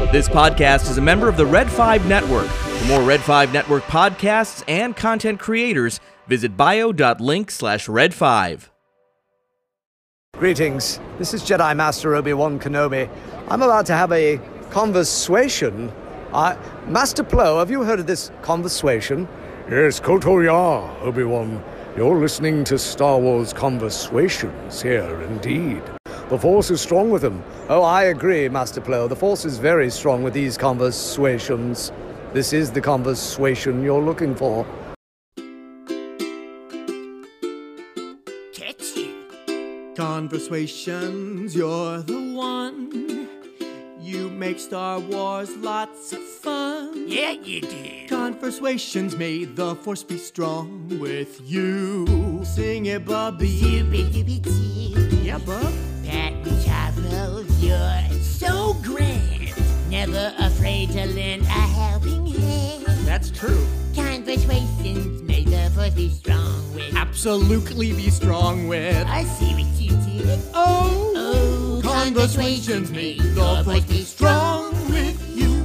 This podcast is a member of the Red 5 Network. For more Red 5 Network podcasts and content creators, visit bio.link/red5. Greetings. This is Jedi Master Obi-Wan Kenobi. I'm about to have a conversation. Master Plo, have you heard of this conversation? Yes, Koto Ya, Obi-Wan. You're listening to Star Wars Conversations here, indeed. The Force is strong with them. Oh, I agree, Master Plo. The Force is very strong with these conversations. This is the conversation you're looking for. Catchy. Conversations, you're the one. You make Star Wars lots of fun. Yeah, you do. Conversations, may the Force be strong with you. Sing it, Bubby. Doobie-doobie-doo. Yeah, bub. Patton Charles, you're so grand. Never afraid to lend a helping hand. That's true. Conversations, may the Force be strong with. Absolutely be strong with. I see what you did. Oh, conversations, may the Force be strong with you.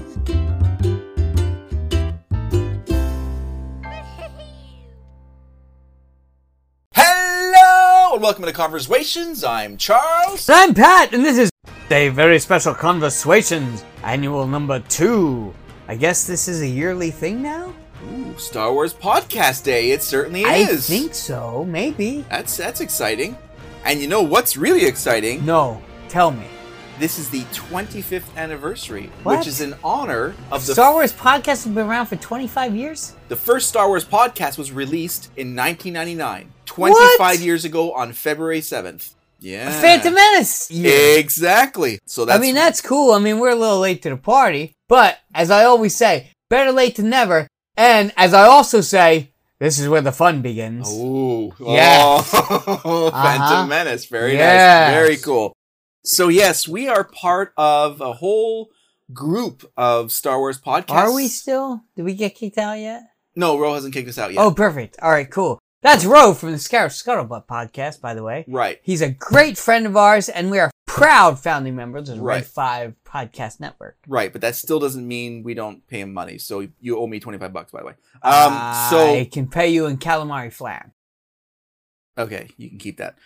Hello, and welcome to Conversations. I'm Charles. I'm Pat, and this is a very special Conversations, annual number 2. I guess this is a yearly thing now? Ooh, Star Wars Podcast Day. It certainly I is. think so, maybe. That's exciting. And you know what's really exciting? No, tell me. This is the 25th anniversary, What? which is in honor of the Star Wars podcast has been around for 25 years? The first Star Wars podcast was released in 1999, 25 years ago on February 7th. Yeah. Phantom Menace! Yeah. Exactly. So that's that's cool. I mean, we're a little late to the party, but as I always say, better late than never. And as I also say, this is where the fun begins. Ooh. Yeah. Oh, Phantom Menace. Very Yes. nice. Very cool. So yes, we are part of a whole group of Star Wars podcasts. Are we still? Did we get kicked out yet? No, Ro hasn't kicked us out yet. Oh, perfect. All right, cool. That's Ro from the Scarab Scuttlebutt podcast, by the way. Right. He's a great friend of ours, and we are proud founding members of the Right. Red 5 Podcast Network. Right, but that still doesn't mean we don't pay him money. So you owe me $25, by the way. I can pay you in calamari flan. Okay, you can keep that.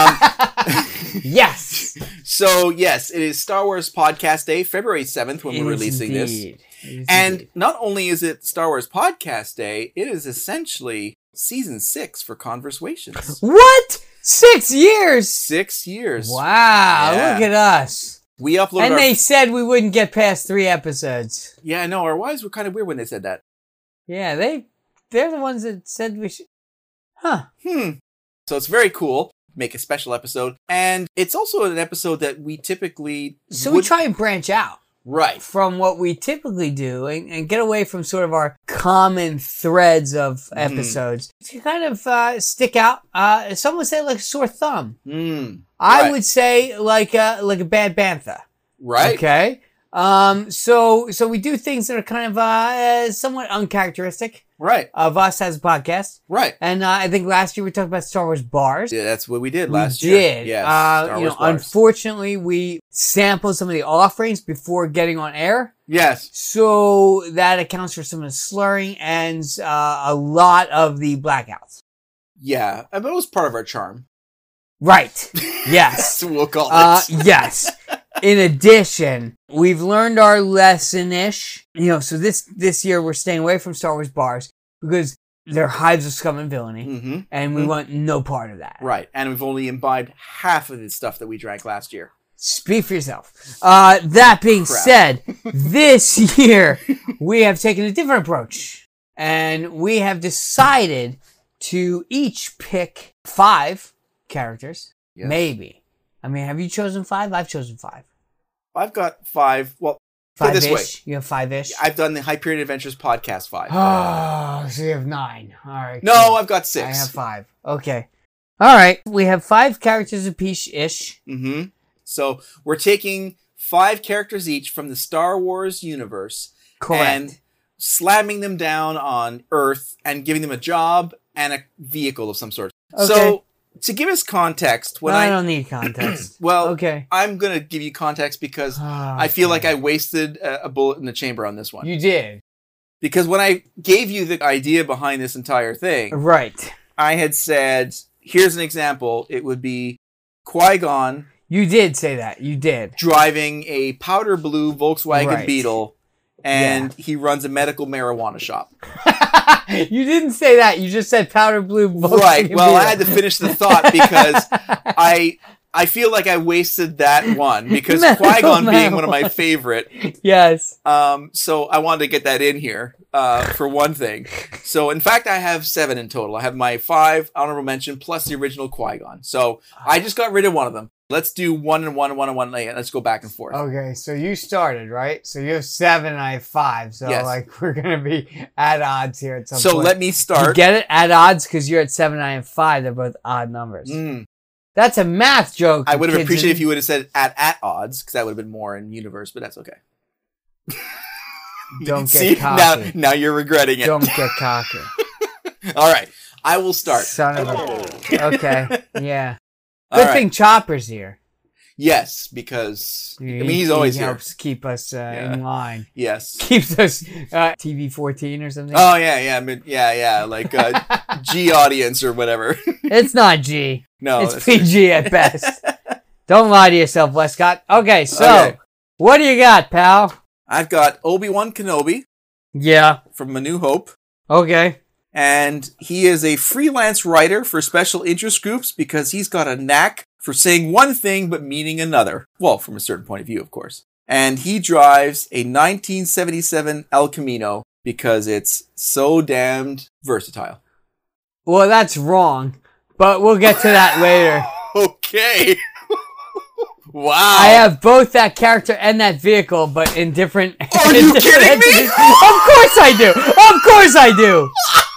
Yes! So yes, it is Star Wars Podcast Day, February 7th when we're releasing this. And not only is it Star Wars Podcast Day, it is essentially season 6 for Conversations. What? 6 years? 6 years. Wow, Yeah. look at us. We uploaded And our... they said we wouldn't get past 3 episodes. Yeah, I know. Our wives were kind of weird when they said that. Yeah, they're the ones that said we should... Huh. So it's very cool. Make a special episode. And it's also an episode that we typically... So we try and branch out. Right. From what we typically do and get away from sort of our common threads of episodes to kind of stick out. Some would say like a sore thumb. I would say like a bad bantha. Right. Okay. So we do things that are kind of somewhat uncharacteristic. Right. Of us as a podcast. Right. And I think last year we talked about Star Wars bars. Yeah, that's what we did last We year. did. Yes. Star Wars bars. Unfortunately, we sampled some of the offerings before getting on air. Yes. So that accounts for some of the slurring and a lot of the blackouts. Yeah. But it was part of our charm. Right. Yes. That's what we'll call it. Yes. In addition, we've learned our lesson-ish. So this year we're staying away from Star Wars bars because they're hives of scum and villainy, and we want no part of that. Right. And we've only imbibed half of the stuff that we drank last year. Speak for yourself. That being said, this year we have taken a different approach, and we have decided to each pick 5 characters. Yes. Maybe. I mean, have you chosen 5? I've chosen 5. I've got 5. Well, put it this way. You have 5-ish? I've done the Hyperion Adventures podcast 5. Oh, so you have 9. All right. No, cool. I've got 6. I have 5. Okay. All right. We have 5 characters apiece-ish. So we're taking 5 characters each from the Star Wars universe. Correct. And slamming them down on Earth and giving them a job and a vehicle of some sort. Okay. So to give us context, when I don't need context. Well, okay. I'm going to give you context because I feel like I wasted a bullet in the chamber on this one. You did. Because when I gave you the idea behind this entire thing, right, I had said, here's an example. It would be Qui-Gon. You did say that. You did. Driving a powder blue Volkswagen Beetle, and Yeah. he runs a medical marijuana shop. You didn't say that. You just said powder blue Volkswagen Right. Well, Beetle. I had to finish the thought because I feel like I wasted that one because Medical Qui-Gon being one of my marijuana. favorite. Yes. So I wanted to get that in here for one thing. So in fact, I have 7 in total. I have my 5 honorable mention plus the original Qui-Gon. So I just got rid of one of them. Let's do 1 and 1 and 1 and 1. Let's go back and forth. Okay, so you started, right? So you have 7 and I have 5. So Yes. like we're gonna be at odds here at some So point. let me You start. get it? At odds because you're at 7 and I have 5. They're both odd numbers. That's a math joke. I would have kids. appreciated if you would have said at odds because that would have been more in universe, but that's okay. Don't See, get cocky. now you're regretting it. Don't get cocky. All right, I will start. Son of a... Okay, yeah. All Good right. thing Chopper's here. Yes, because I mean he's always he here. helps keep us in line. Yes. Keeps us TV 14 or something. Oh yeah, like G audience or whatever. It's not G. No, it's that's- PG at best. Don't lie to yourself, Westcott. Okay, so Okay. what do you got, pal? I've got Obi-Wan Kenobi Yeah. from A New Hope, Okay. and he is a freelance writer for special interest groups because he's got a knack for saying one thing but meaning another. Well, from a certain point of view, of course. And he drives a 1977 El Camino because it's so damned versatile. Well, that's wrong, but we'll get to that later. Okay. Wow. I have both that character and that vehicle, but in different. Are in you different kidding me? entities. Of course I do. Of course I do.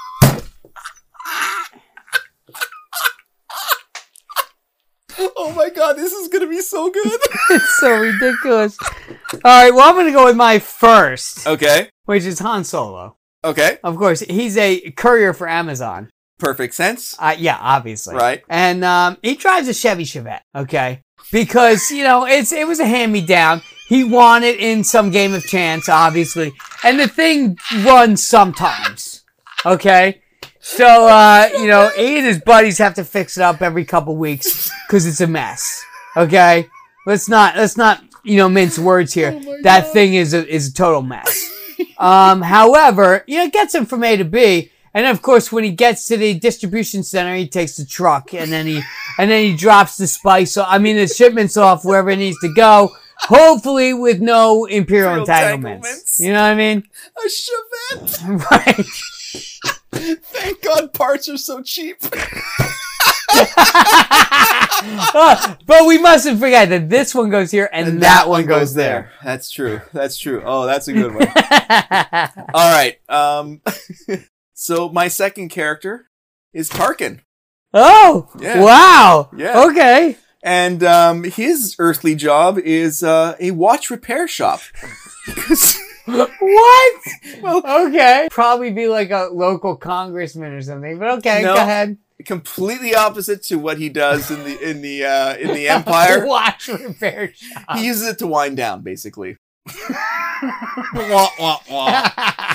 Oh my god, this is going to be so good. It's so ridiculous. All right, well, I'm going to go with my first, Okay. which is Han Solo. Okay. Of course, he's a courier for Amazon. Perfect sense. Yeah, obviously. Right. And he drives a Chevy Chevette, okay? Because, you know, it was a hand-me-down. He won it in some game of chance, obviously. And the thing runs sometimes, okay? So, you know, he and his buddies have to fix it up every couple weeks because it's a mess, okay? Let's not, you know, mince words here. That thing is a total mess. However, you know, it gets him from A to B. And of course, when he gets to the distribution center, he takes the truck and then he drops the the shipments off wherever it needs to go. Hopefully with no Imperial entanglements. You know what I mean? A Chevette. Right. Thank God parts are so cheap. But we mustn't forget that this one goes here and that one goes there. That's true. That's true. Oh, that's a good one. All right. So my second character is Tarkin. Oh, Yeah. wow. Yeah. Okay. And his earthly job is a watch repair shop. What? Well, okay. Probably be like a local congressman or something, but okay, No. go ahead. Completely opposite to what he does in the Empire. Watch repair shop. He uses it to wind down, basically. Wah, wah, wah.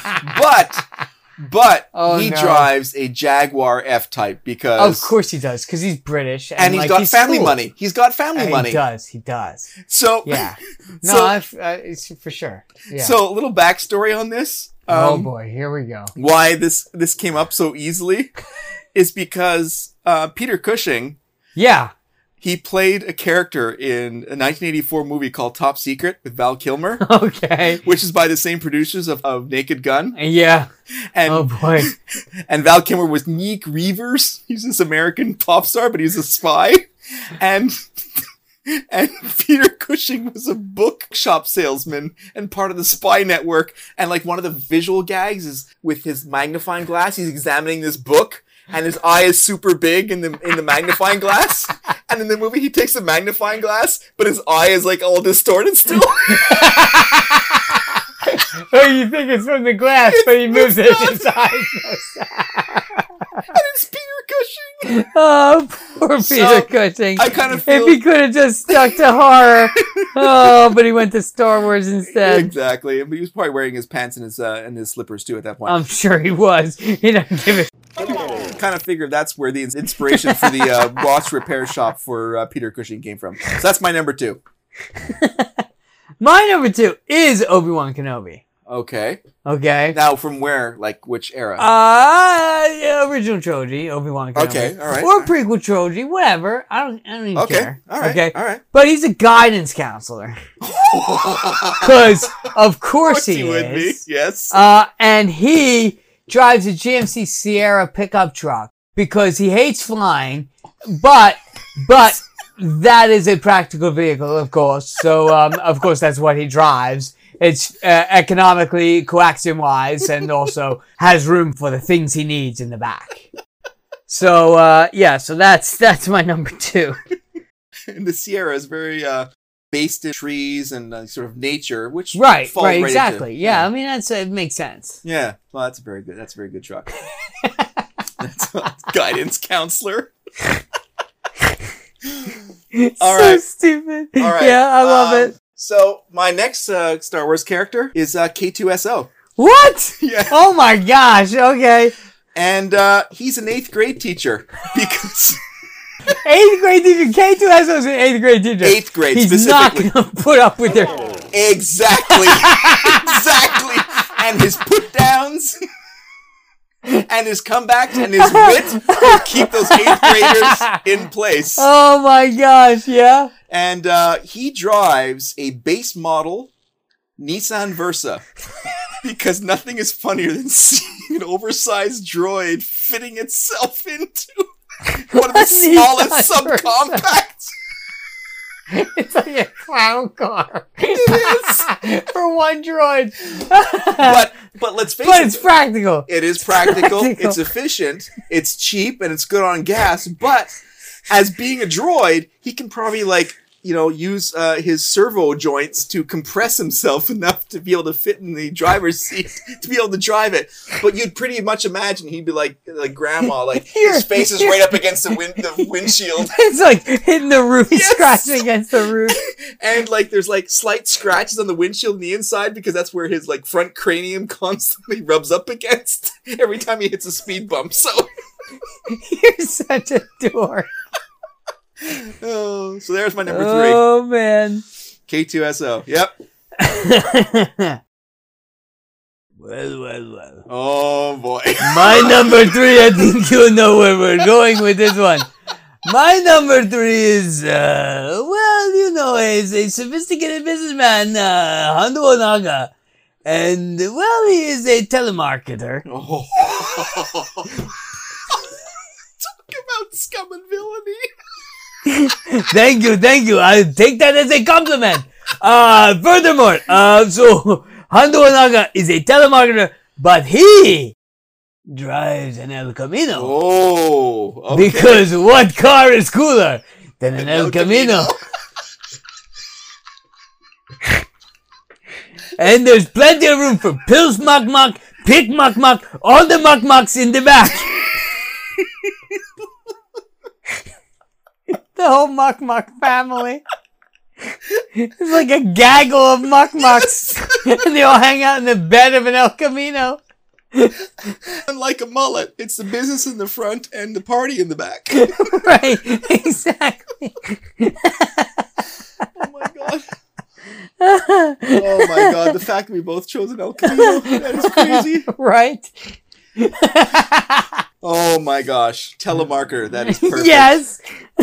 But Oh, he no. drives a Jaguar F-Type because... Of course he does, because he's British. And he's like, got family cool. money. He's got family money. He does. So... Yeah. No, So- it's for sure. Yeah. So, a little backstory on this. Oh boy, here we go. Why this came up so easily is because Peter Cushing, Yeah. he played a character in a 1984 movie called Top Secret with Val Kilmer, Okay. which is by the same producers of Naked Gun. Yeah. And, Oh boy. and Val Kilmer was Neek Reavers. He's this American pop star, but he's a spy. And Peter Cushing was a bookshop salesman and part of the spy network. And like one of the visual gags is with his magnifying glass, he's examining this book and his eye is super big in the magnifying glass. And in the movie, he takes the magnifying glass, but his eye is like all distorted still. Oh, you think it's from the glass, but he moves it inside. And it's Peter Cushing. Oh, poor Peter Cushing. I kind of feel if he could have just stuck to horror. Oh, but he went to Star Wars instead. Exactly. But he was probably wearing his pants and his slippers too at that point. I'm sure he was. He doesn't give a. Kind of figured that's where the inspiration for the watch repair shop for Peter Cushing came from. So that's my number 2. My number 2 is Obi-Wan Kenobi. Okay. Okay. Now, from where? Like, which era? Yeah, original trilogy, Obi-Wan Kenobi. Okay, all right. Or prequel trilogy, whatever. I don't even care. All right. Okay. All right. But he's a guidance counselor. Because, of course he would be. is. Yes. And he drives a GMC Sierra pickup truck because he hates flying, but that is a practical vehicle, of course. So, of course, that's what he drives. It's economically coaxium-wise and also has room for the things he needs in the back. So, so that's my number 2. And the Sierra is very based in trees and sort of nature, which falls right, exactly. into, yeah, I mean, it makes sense. Yeah, well, that's a very good truck. That's a guidance counselor. It's All so right. stupid. All right. Yeah, I love it. So my next Star Wars character is K2SO. What? Yeah. Oh my gosh. Okay. And he's an 8th grade teacher because 8th grade teacher. K2SO is an 8th grade teacher. 8th grade He's specifically. not going to put up with their... Exactly. Exactly. And his put downs and his comebacks and his wit will keep those 8th graders in place. Oh my gosh, yeah. And he drives a base model Nissan Versa because nothing is funnier than seeing an oversized droid fitting itself into one of the smallest subcompacts. It's like a clown car. It is. For one droid. But let's face it. But it's practical. It is practical. It's efficient. It's cheap and it's good on gas. But as being a droid, he can probably use his servo joints to compress himself enough to be able to fit in the driver's seat to be able to drive it. But you'd pretty much imagine he'd be like grandma, his face is right up against the windshield. It's like hitting the roof, Yes. scratching against the roof. And there's slight scratches on the windshield on the inside because that's where his front cranium constantly rubs up against every time he hits a speed bump. So You're such a dork. so there's my number 3. Oh man. K2SO. Yep. Well. Oh boy. My number 3, I think you'll know where we're going with this one. My number 3 is, is a sophisticated businessman, Hondo Onaga. And, he is a telemarketer. Oh. Talk about scum and villainy. Thank you. I take that as a compliment. Furthermore, so Hondo Onaga is a telemarketer, but he drives an El Camino. Oh, okay. Because what car is cooler than an El Camino? And there's plenty of room for Pils Mak Mak, Pick Mak Mak, all the Mak Maks in the back. The whole Mak Mak family. It's like a gaggle of Mak Maks. And they all hang out in the bed of an El Camino. Unlike a mullet, it's the business in the front and the party in the back. Right, exactly. Oh my god. Oh my god, the fact that we both chose an El Camino, that is crazy. Right? Oh my gosh. Telemarketer, that is perfect. Yes.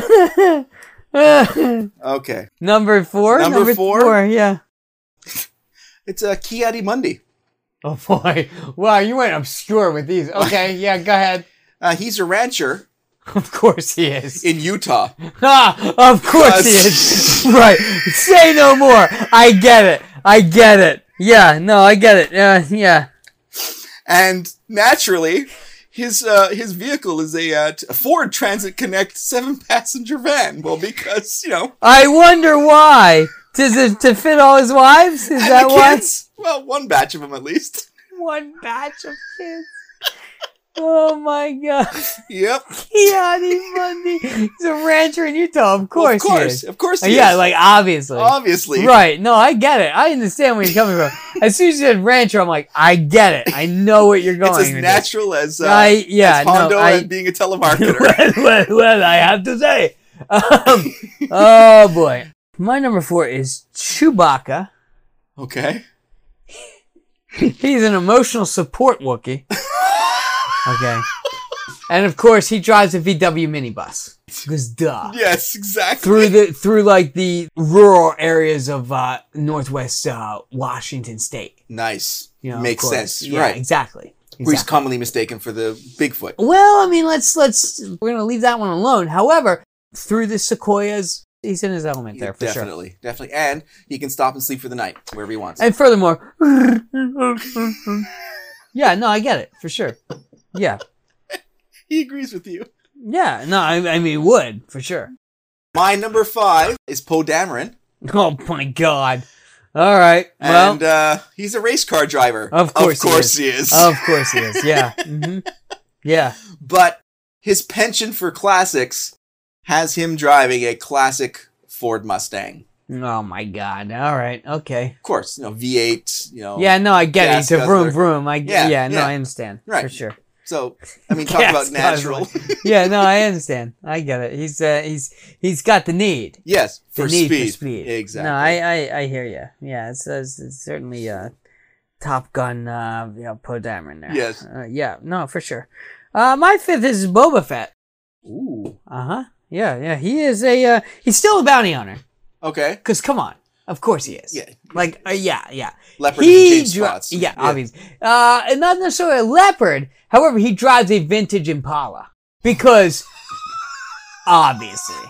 Okay. Number 4? Number 4? Yeah. It's Kiadi Mundi. Oh boy. Wow, you went obscure with these. Okay, yeah, go ahead. He's a rancher Of course he is. in Utah. Of course he is. Right. Say no more. I get it. Yeah, no, I get it. Yeah. And naturally, his vehicle is a Ford Transit Connect 7-passenger van. Well, because, I wonder why. To fit all his wives? Is that why? kids. Well, one batch of them at least. One batch of kids. Oh my God. Yep. Keanu Bundy. He's a rancher in Utah. Of course he is. Of course he Yeah, is. like obviously. Obviously. Right. No, I get it. I understand where you're coming from. As soon as you said rancher, I'm like, I get it. I know what you're going It's as with natural as yeah, Hondo no, and being a telemarketer. well, I have to say. Oh boy. My number 4 is Chewbacca. Okay. He's an emotional support Wookiee. Okay. And of course, he drives a VW minibus. Because duh. Yes, exactly. Through like the rural areas of Northwest Washington State. Nice. You know, Makes of course. sense. Yeah, Right. Exactly. Where he's commonly mistaken for the Bigfoot. Well, I mean, we're gonna leave that one alone. However, through the sequoias, he's in his element there for sure. Definitely. And he can stop and sleep for the night wherever he wants. And furthermore, yeah, no, I get it for sure. Yeah, He agrees with you. yeah, no, I mean, would for sure. My number 5 is Poe Dameron. Oh my God! All right, well, And he's a race car driver. of course he is. Of course he is. Yeah, yeah. But his penchant for classics has him driving a classic Ford Mustang. Oh my God! All right, okay. Of course, V8, Yeah, no, I get it. gas It's a vroom guzzler. vroom. Yeah, No, yeah. I understand Right. for sure. So, I mean, talk Gas about natural. Yeah, no, I understand. I get it. He's got the need. Yes, The for need speed. for speed. Exactly. No, I hear you. Yeah, it's certainly Top Gun, Poe Dameron there. Yes. Yeah, no, for sure. My 5th is Boba Fett. Ooh. Yeah. He is he's still a bounty hunter. Okay. Cause come on, of course he is. Yeah. Like, yeah. Leopard and James spots. Yeah, obviously. And not necessarily a leopard. However, he drives a vintage Impala because obviously,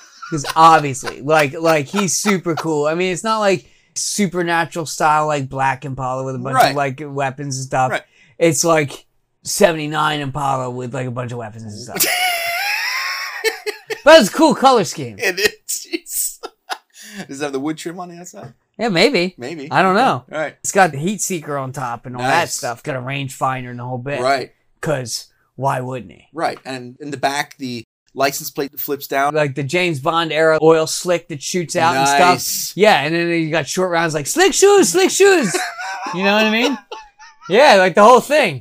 like he's super cool. I mean, it's not like supernatural style like Black Impala with a bunch Right. of like weapons and stuff. Right. It's like 79 Impala with like a bunch of weapons and stuff. But it's a cool color scheme. It is. Jeez. Does it have the wood trim on the outside? Yeah, maybe. Maybe. I don't know. All right. It's got the heat seeker on top and all that Nice. stuff. Got a rangefinder and the whole bit. Right. Because why wouldn't he? Right. And in the back, the license plate flips down. Like the James Bond era oil slick that shoots out and Nice. stuff. Yeah, and then you got short rounds like slick shoes. You know what I mean? Yeah, like the whole thing.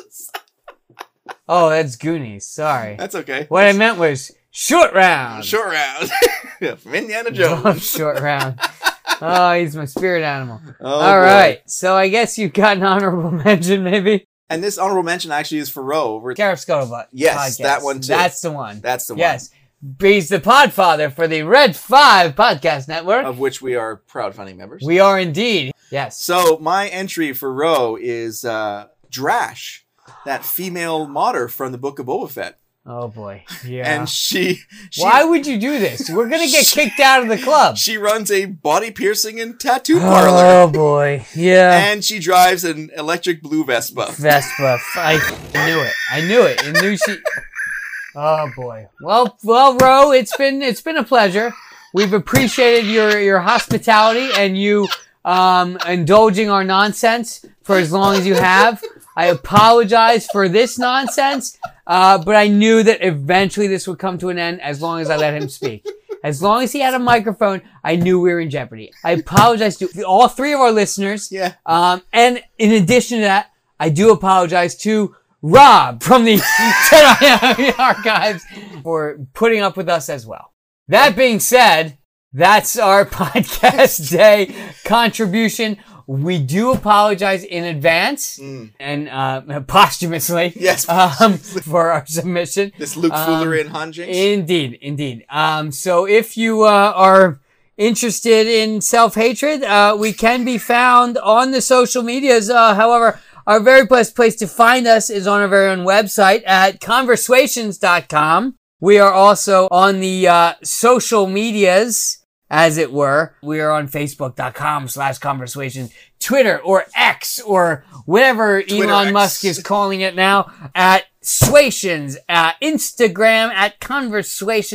Oh, that's Goonies. Sorry. That's okay. What I meant was short round. Short round. Yeah, from Indiana Jones. Short round. Oh, he's my spirit animal. Oh, All boy. right. So I guess you've got an honorable mention, maybe. And this honorable mention actually is for Ro. Gareth Scuttlebutt. Yes, podcast. that one too. That's the one. That's the one. Yes. He's the podfather for the Red 5 podcast network. Of which we are proud founding members. We are indeed. Yes. So my entry for Ro is Drash, that female modder from the Book of Boba Fett. Oh boy. Yeah. And she Why would you do this? We're going to get kicked out of the club. She runs a body piercing and tattoo parlor. Oh boy. Yeah. And she drives an electric blue Vespa. Vespa. I knew it. I knew she. Oh boy. Well, Ro, it's been a pleasure. We've appreciated your hospitality and you indulging our nonsense for as long as you have. I apologize for this nonsense, but I knew that eventually this would come to an end as long as I let him speak. As long as he had a microphone, I knew we were in jeopardy. I apologize to all 3 of our listeners. Yeah. And in addition to that, I do apologize to Rob from the Jedi Archives for putting up with us as well. That being said, that's our podcast day contribution. We do apologize in advance and posthumously, Yes, for our submission. This Luke foolery and Hanjinx. Indeed. So if you are interested in self-hatred, we can be found on the social medias. However, our very best place to find us is on our very own website at conversations.com. We are also on the social medias, as it were. We are on Facebook.com/conversation, Twitter or X or whatever Elon Musk is calling it now, at Swations, Instagram at Conversations,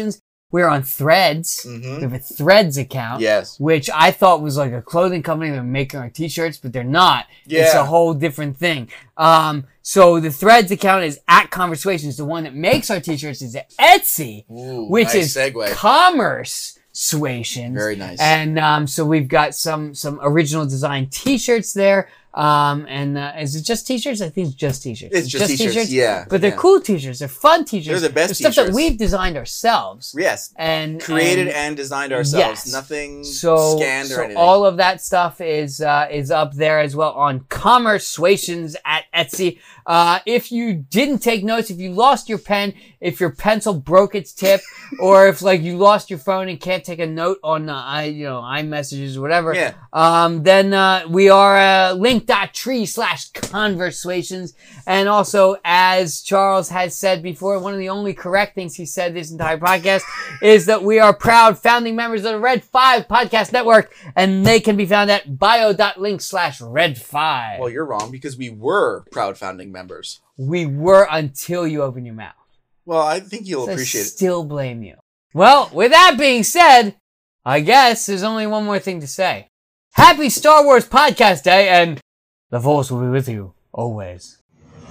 We're on Threads. Mm-hmm. We have a Threads account. Yes. Which I thought was like a clothing company that were making our t-shirts, but they're not. Yeah. It's a whole different thing. So the Threads account is at Conversations. The one that makes our t-shirts is at Etsy, which nice is segue. Commerce Suations. Very nice. And so we've got some original design t-shirts there. Is it just t-shirts? I think it's just t-shirts. It's just t-shirts, yeah. But they're cool t-shirts. They're fun t-shirts. They're the best stuff t-shirts. that we've designed ourselves. Yes. And created and designed ourselves. Yes. Nothing scanned or anything. all of that stuff is up there as well on Conversations at Etsy. If you didn't take notes, if you lost your pen, if your pencil broke its tip, or if like you lost your phone and can't take a note on iMessages or whatever, then we are link.tree/conversations. And also, as Charles has said before, one of the only correct things he said this entire podcast is that we are proud founding members of the Red 5 Podcast Network, and they can be found at bio.link/Red5. Well, you're wrong, because we were proud founding members. We were until you open your mouth. Well, I think you'll So appreciate I it. still blame you. Well, with that being said, I guess there's only one more thing to say. Happy Star Wars Podcast Day, and the Force will be with you always.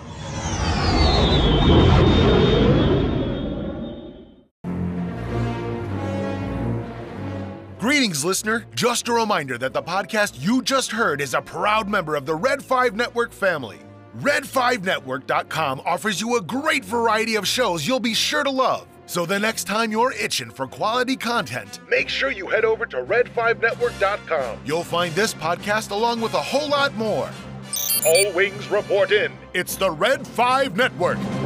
Greetings, listener. Just a reminder that the podcast you just heard is a proud member of the Red 5 Network family. Red5Network.com offers you a great variety of shows you'll be sure to love. So the next time you're itching for quality content, make sure you head over to Red5Network.com. You'll find this podcast along with a whole lot more. All wings report in. It's the Red 5 Network.